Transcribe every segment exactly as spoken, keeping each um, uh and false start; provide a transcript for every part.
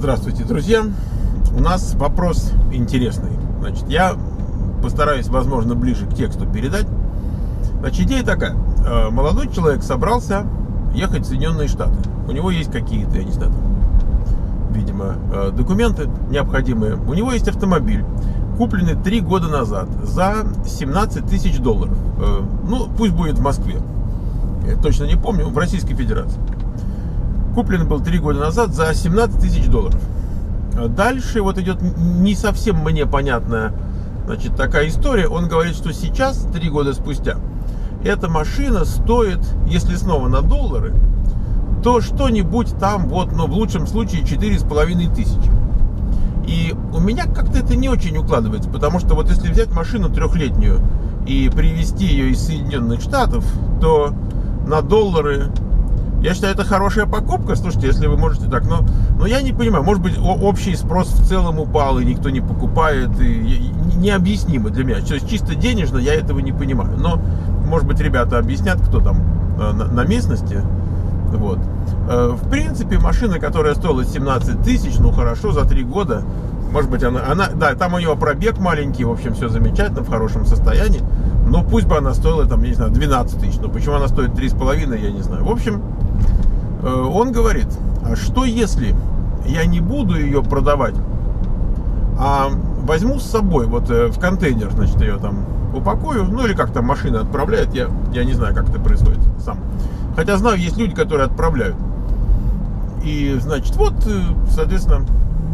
Здравствуйте, друзья! У нас вопрос интересный. Значит, я постараюсь, возможно, ближе к тексту передать. Значит, идея такая. Молодой человек собрался ехать в Соединенные Штаты. У него есть какие-то, я не знаю, видимо, документы необходимые. У него есть автомобиль, купленный три года назад за семнадцать тысяч долларов. Ну, пусть будет в Москве. Я точно не помню, в Российской Федерации. Куплен был три года назад за семнадцать тысяч долларов. Дальше вот идет не совсем мне понятная, значит, такая история. Он говорит, что сейчас, три года спустя, эта машина стоит, если снова на доллары, то что-нибудь там, вот, ну, в лучшем случае, четыре с половиной тысячи. И у меня как-то это не очень укладывается, потому что вот если взять машину трехлетнюю и привезти ее из Соединенных Штатов, то на доллары... Я считаю, это хорошая покупка. Слушайте, если вы можете так, но, но я не понимаю, может быть, общий спрос в целом упал, и никто не покупает, и необъяснимо для меня. То есть чисто денежно я этого не понимаю. Но, может быть, ребята объяснят, кто там на, на местности. Вот. В принципе, машина, которая стоила семнадцать тысяч, ну хорошо, за три года, может быть, она, она, да, там у него пробег маленький, в общем, все замечательно, в хорошем состоянии. Но пусть бы она стоила, там, я не знаю, двенадцать тысяч. Но почему она стоит три с половиной, я не знаю. В общем, он говорит, а что если я не буду ее продавать, а возьму с собой, вот в контейнер, значит, ее там упакую, ну или как там машина отправляет, я, я не знаю, как это происходит сам. Хотя знаю, есть люди, которые отправляют. И, значит, вот, соответственно,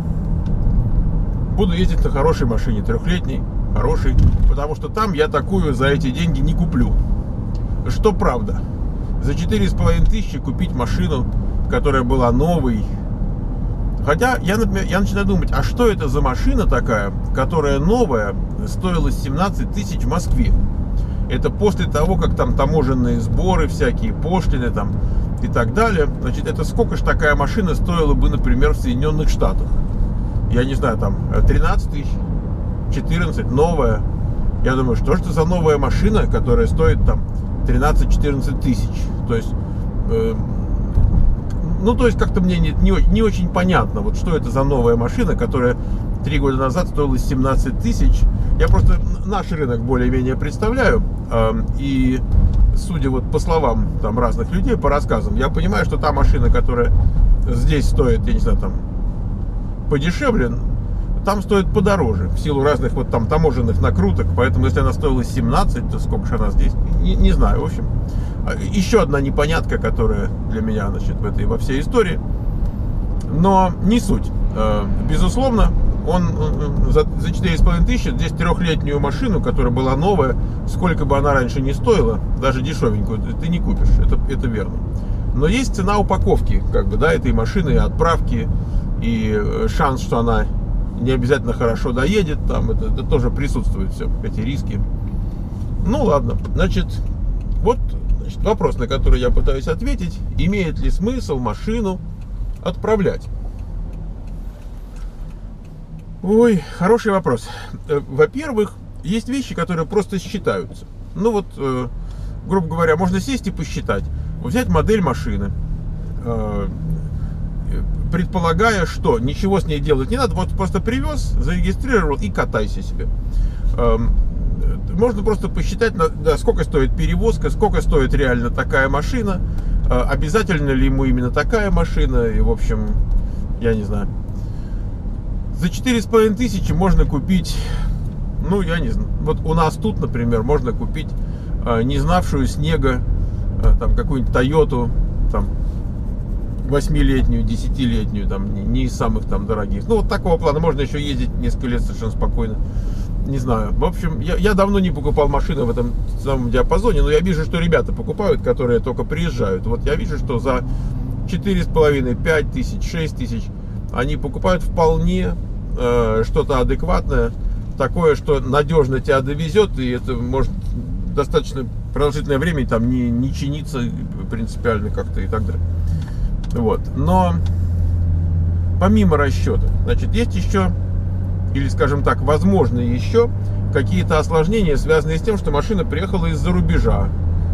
буду ездить на хорошей машине, трехлетней, хорошей, потому что там я такую за эти деньги не куплю. Что правда. За четыре с половиной тысячи купить машину, которая была новой. Хотя я, например, я начинаю думать, а что это за машина такая, которая новая, стоила семнадцать тысяч в Москве? Это после того, как там таможенные сборы, всякие пошлины там и так далее. Значит, это сколько ж такая машина стоила бы, например, в Соединенных Штатах? Я не знаю, там тринадцать тысяч, четырнадцать, новая. Я думаю, что же это за новая машина, которая стоит там тринадцать-четырнадцать тысяч. То есть, э, ну, то есть, как-то мне не, не, не очень понятно, вот что это за новая машина, которая три года назад стоила семнадцать тысяч. Я просто наш рынок более-менее представляю. Э, и, судя вот по словам там разных людей, по рассказам, я понимаю, что та машина, которая здесь стоит, я не знаю, там, подешевле, там стоит подороже, в силу разных вот там таможенных накруток. Поэтому, если она стоила семнадцать, то сколько же она здесь? Не, не знаю, в общем. Еще одна непонятка, которая для меня, значит, в этой, во всей истории. Но не суть. Безусловно, он за, за четыре с половиной тысячи, здесь трехлетнюю машину, которая была новая, сколько бы она раньше не стоила, даже дешевенькую, ты не купишь, это, это верно. Но есть цена упаковки, как бы, да, этой машины, отправки, и шанс, что она не обязательно хорошо доедет, там это, это тоже присутствует, все, эти риски. Ну ладно, значит, вот, значит, вопрос, на который я пытаюсь ответить: имеет ли смысл машину отправлять? Ой, хороший вопрос. Во-первых, есть вещи, которые просто считаются. Ну вот, э, грубо говоря, можно сесть и посчитать, взять модель машины, э, предполагая, что ничего с ней делать не надо, вот просто привез, зарегистрировал и катайся себе. Можно просто посчитать, да, сколько стоит перевозка, сколько стоит реально такая машина, обязательно ли ему именно такая машина, и, в общем, я не знаю. За четыре с половиной тысячи можно купить, ну, я не знаю, вот у нас тут, например, можно купить не знавшую снега, там, какую-нибудь Тойоту, там, восьмилетнюю, десятилетнюю, там, не, не из самых там дорогих. Ну, вот такого плана. Можно еще ездить несколько лет совершенно спокойно. Не знаю. В общем, я, я давно не покупал машины в этом самом диапазоне, но я вижу, что ребята покупают, которые только приезжают. Вот я вижу, что за четыре с половиной, пять тысяч, шесть тысяч они покупают вполне э, что-то адекватное, такое, что надежно тебя довезет, и это может достаточно продолжительное время там не, не чиниться принципиально как-то и так далее. Вот. Но помимо расчета, значит, есть еще, или, скажем так, возможно еще какие-то осложнения, связанные с тем, что машина приехала из-за рубежа,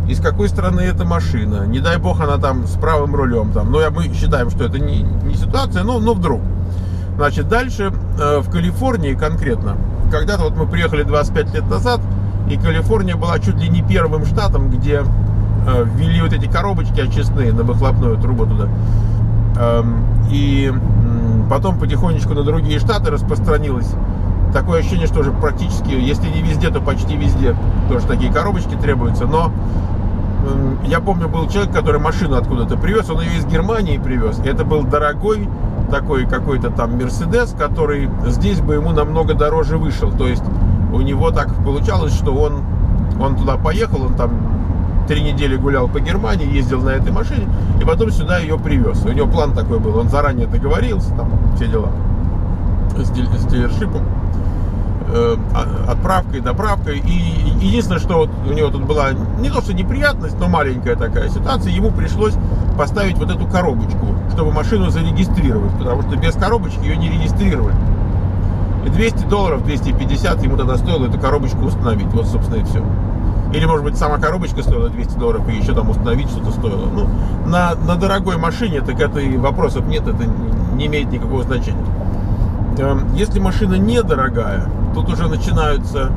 из какой страны эта машина, не дай бог она там с правым рулем, там, но мы считаем, что это не, не ситуация, но, но вдруг. Значит, дальше э, в Калифорнии конкретно, когда-то вот мы приехали двадцать пять лет назад, и Калифорния была чуть ли не первым штатом, где э, ввели вот эти коробочки очистные на выхлопную трубу туда. Эм, и э, потом потихонечку на другие штаты распространилось. Такое ощущение, что уже практически, если не везде, то почти везде тоже такие коробочки требуются. Но э, я помню, был человек, который машину откуда-то привез, он ее из Германии привез. И это был дорогой такой какой-то там Мерседес, который здесь бы ему намного дороже вышел. То есть у него так получалось, что он, он туда поехал, он там три недели гулял по Германии, ездил на этой машине, и потом сюда ее привез. У него план такой был, он заранее договорился, там все дела с, дил, с дилершипом, э, отправкой, доправкой. И единственное, что вот у него тут была не то что неприятность, но маленькая такая ситуация, ему пришлось поставить вот эту коробочку, чтобы машину зарегистрировать, потому что без коробочки ее не регистрировали. И двести долларов, двести пятьдесят ему тогда стоило эту коробочку установить. Вот, собственно, и все. Или, может быть, сама коробочка стоила двести долларов, и еще там установить что-то стоило. Ну, на, на дорогой машине, так это и вопросов нет, это не имеет никакого значения. Если машина недорогая, тут уже начинаются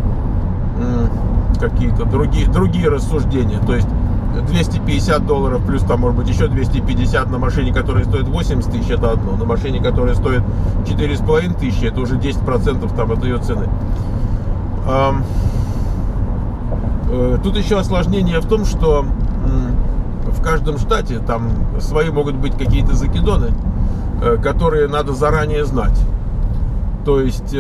какие-то другие, другие рассуждения. То есть двести пятьдесят долларов плюс там, может быть, еще двести пятьдесят на машине, которая стоит восемьдесят тысяч, это одно. На машине, которая стоит четыре с половиной тысячи, это уже десять процентов там от ее цены. Тут еще осложнение в том, что в каждом штате там свои могут быть какие-то закидоны, которые надо заранее знать. То есть,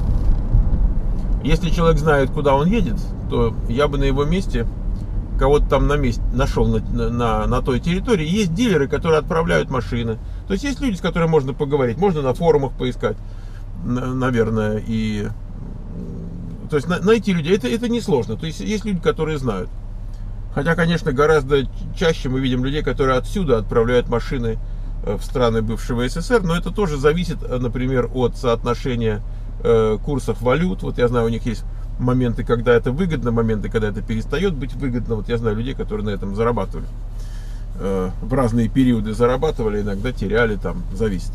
если человек знает, куда он едет, то я бы на его месте кого-то там на месте нашел на, на, на той территории. Есть дилеры, которые отправляют машины. То есть есть люди, с которыми можно поговорить. Можно на форумах поискать, наверное. И, то есть найти людей, это, это несложно. То есть есть люди, которые знают. Хотя, конечно, гораздо чаще мы видим людей, которые отсюда отправляют машины в страны бывшего СССР. Но это тоже зависит, например, от соотношения курсов валют. Вот я знаю, у них есть моменты, когда это выгодно, моменты, когда это перестает быть выгодно. Вот я знаю людей, которые на этом зарабатывали. Э, в разные периоды зарабатывали, иногда теряли, там, зависит.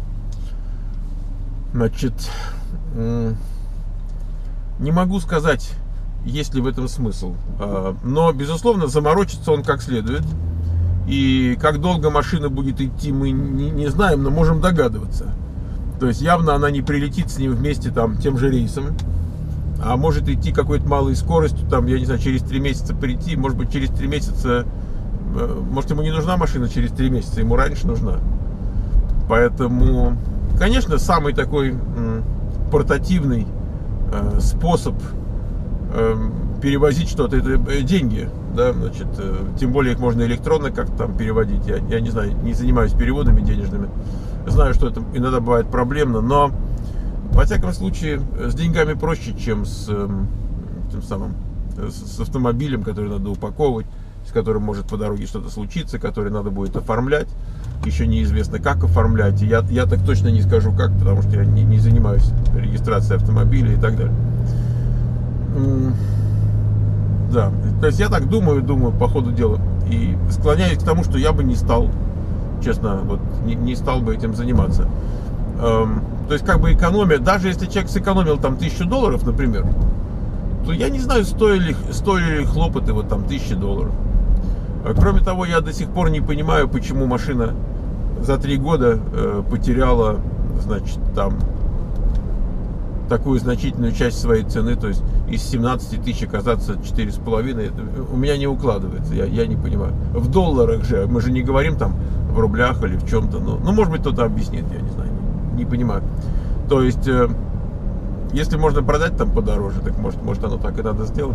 Значит, э, не могу сказать, есть ли в этом смысл. Э, но, безусловно, заморочится он как следует. И как долго машина будет идти, мы не, не знаем, но можем догадываться. То есть, явно она не прилетит с ним вместе там, тем же рейсом. А может идти какой-то малой скоростью, там, я не знаю, через три месяца прийти, может быть, через три месяца, может, ему не нужна машина через три месяца, ему раньше нужна. Поэтому, конечно, самый такой м, портативный э, способ э, перевозить что-то, это деньги, да, значит, э, тем более их можно электронно как-то там переводить, я, я не знаю, не занимаюсь переводами денежными, знаю, что это иногда бывает проблемно, но во всяком случае, с деньгами проще, чем с, тем самым, с автомобилем, который надо упаковывать, с которым может по дороге что-то случиться, который надо будет оформлять. Еще неизвестно, как оформлять. И я, я так точно не скажу, как, потому что я не, не занимаюсь регистрацией автомобиля и так далее. Да, то есть я так думаю, думаю по ходу дела. И склоняюсь к тому, что я бы не стал, честно, вот, не, не стал бы этим заниматься. То есть, как бы экономия, даже если человек сэкономил там тысячу долларов, например, то я не знаю, стоили, стоили ли хлопоты вот там тысячи долларов. Кроме того, я до сих пор не понимаю, почему машина за три года э, потеряла, значит, там такую значительную часть своей цены, то есть из семнадцати тысяч оказаться четыре с половиной, у меня не укладывается, я, я не понимаю. В долларах же, мы же не говорим там в рублях или в чем-то, ну, ну может быть, кто-то объяснит, я не знаю. Не понимаю. То есть, э, если можно продать там подороже, так может, может оно так и надо сделать.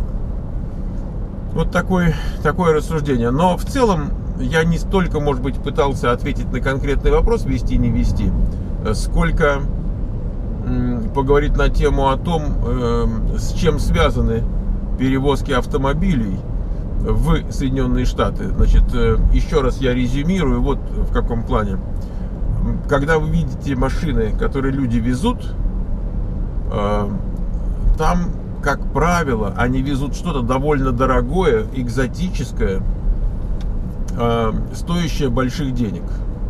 Вот такое, такое рассуждение. Но в целом я не столько, может быть, пытался ответить на конкретный вопрос, вести, не вести, сколько э, поговорить на тему о том, э, с чем связаны перевозки автомобилей в Соединенные Штаты. Значит, э, еще раз я резюмирую, вот в каком плане. Когда вы видите машины, которые люди везут, там как правило, они везут что-то довольно дорогое, экзотическое, э, стоящее больших денег.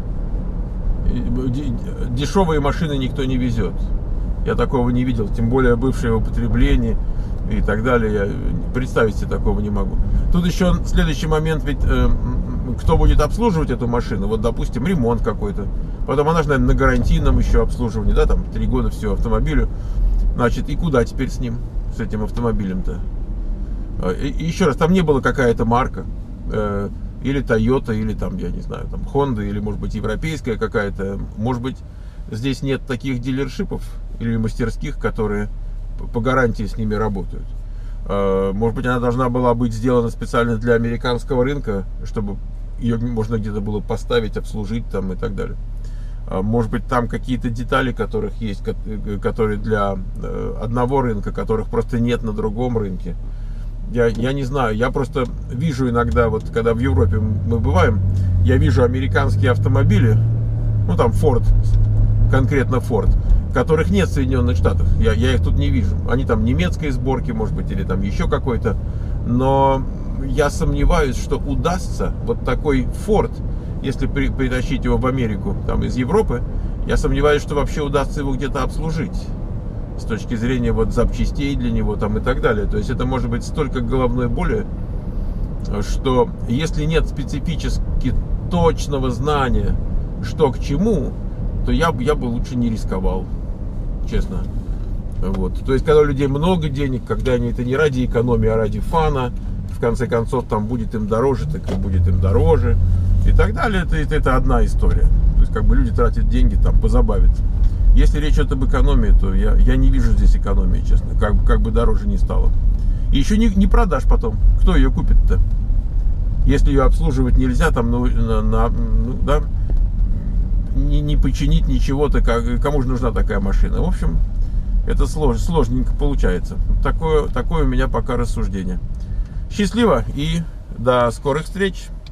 Дешевые машины никто не везет. Я такого не видел, тем более бывшее в употреблении и так далее. Я представить себе такого не могу. Тут еще следующий момент, ведь э, кто будет обслуживать эту машину? Вот, допустим, ремонт какой-то. Потом она же, наверное, на гарантийном еще обслуживании, да, там три года все автомобилю. Значит, и куда теперь с ним, с этим автомобилем-то? И, и еще раз, там не было какая-то марка, э, или Toyota, или там, я не знаю, там Honda, или, может быть, европейская какая-то. Может быть, здесь нет таких дилершипов или мастерских, которые по гарантии с ними работают. Может быть, она должна была быть сделана специально для американского рынка, чтобы ее можно где-то было поставить, обслужить там и так далее. Может быть, там какие-то детали, которых есть, которые для одного рынка, которых просто нет на другом рынке. Я, я не знаю, я просто вижу иногда, вот когда в Европе мы бываем, я вижу американские автомобили, ну там Ford, конкретно Ford, которых нет в Соединенных Штатах. Я, я их тут не вижу. Они там немецкой сборки, может быть, или там еще какой-то. Но я сомневаюсь, что удастся вот такой Ford, если при, притащить его в Америку, там из Европы, я сомневаюсь, что вообще удастся его где-то обслужить с точки зрения вот запчастей для него там и так далее. То есть это может быть столько головной боли, что если нет специфически точного знания, что к чему, то я, я бы лучше не рисковал, честно. Вот. То есть, когда у людей много денег, когда они это не ради экономии, а ради фана, в конце концов, там будет им дороже, так и будет им дороже, и так далее, это, это, это одна история. То есть, как бы люди тратят деньги, там, позабавиться. Если речь идет об экономии, то я, я не вижу здесь экономии, честно, как, как бы дороже не стало. И еще не, не продашь потом. Кто ее купит-то? Если ее обслуживать нельзя, там, ну, на, на, ну да, не, не починить ничего-то, кому же нужна такая машина? В общем, это слож, сложненько получается. Такое, такое у меня пока рассуждение. Счастливо и до скорых встреч!